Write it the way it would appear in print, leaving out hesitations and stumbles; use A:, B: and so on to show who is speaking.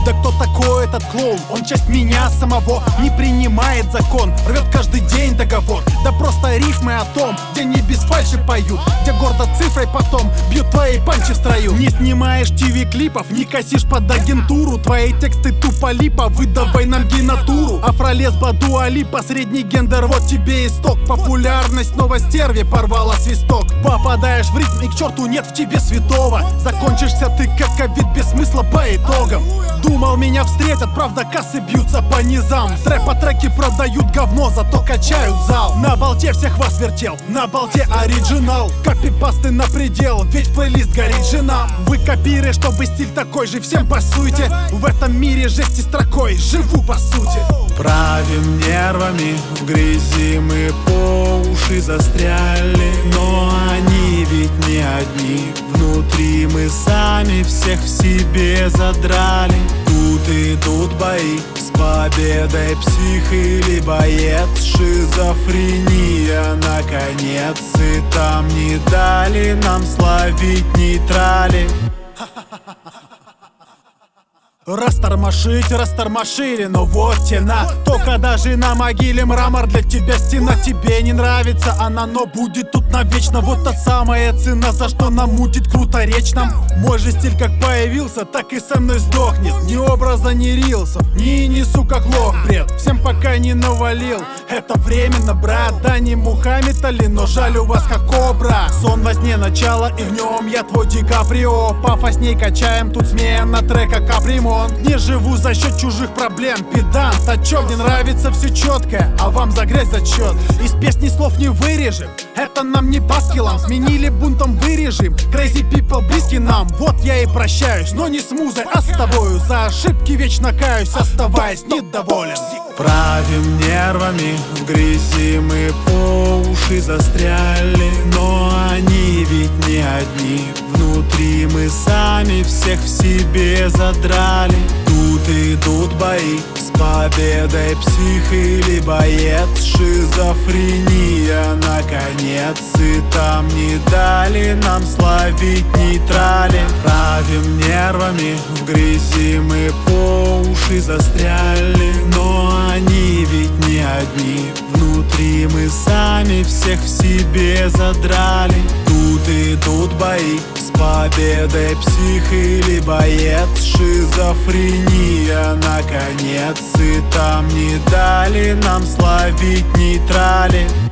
A: Да кто такой этот клоун? Он часть меня самого, не принимает закон, рвет каждый день договор. Да просто рифмы о том, где не без фальши поют, где гордо цифрой потом бьют твои панчи в строю. Не снимаешь ТВ-клипов, не косишь под агентуру, твои тексты тупо липа, выдавай нам гей-натуру. Афролесба, Дуа Липа, средний гендер, вот тебе исток. Популярность снова стерве порвала свисток. Попадаешь в ритм и к черту нет в тебе святого. Закончишься ты как ковид без смысла по итогам. Думал, меня встретят, правда кассы бьются по низам. Трек по треке продают говно, зато качают зал. На болте всех вас вертел, на болте оригинал. Копипасты на предел, ведь плейлист горит жена. Вы копиры, чтобы стиль такой же, всем пасуйте. В этом мире жести строкой, живу по сути.
B: Правим нервами, в грязи мы по уши застряли. Но они ведь не одни, внутри мы сами всех в себе задрали. Тут идут бои, с победой псих или боец. Шизофрения наконец, и там не дали нам словить нейтрали.
A: Растормошили, но вот тена. Только даже на могиле мрамор, для тебя стена. Тебе не нравится она, но будет тут навечно. Вот та самая цена, за что нам мутит круто речь нам. Мой же стиль как появился, так и со мной сдохнет. Ни образа, ни рилсов, не несу как лох бред. Всем пока не навалил, это временно, брат. Да не Мухаммед Али, но жаль у вас как кобра. Сон во сне начало, и в нем я твой Ди Каприо. Пофасней качаем, тут смена трека капремонт. Не живу за счет чужих проблем, педант. А чё, мне нравится все четкое, а вам за грязь зачет. Из песни слов не вырежем, это нам не по скиллам. Сменили бунтом вырежем, crazy people близки нам. Вот я и прощаюсь, но не с музой, а с тобою. За ошибки вечно каюсь, оставаясь недоволен.
B: Правим нервами, в грязи мы по уши застряли. Но они ведь не одни, внутри мы сами всех в себе задрали. Тут идут бои, с победой псих или боец. Шизофрения наконец, и там не дали нам словить нейтрали. Правим нервами, в грязи мы по уши застряли. Но они ведь не одни, внутри мы сами всех в себе задрали. Тут идут бои, с победой псих или боец. Шизофрения наконец, и там не дали нам словить нейтрали.